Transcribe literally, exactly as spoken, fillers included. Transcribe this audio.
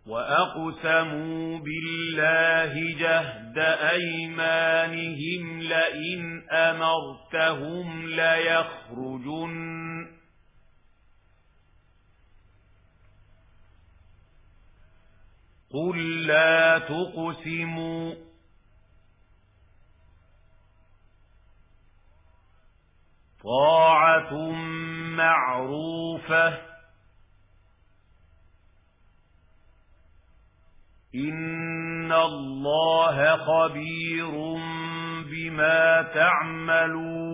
وأقسموا بالله جهد أيمانهم لئن أمرتهم ليخرجن قل لا تقسموا طاعة معروفة إن الله خبير بما تعملون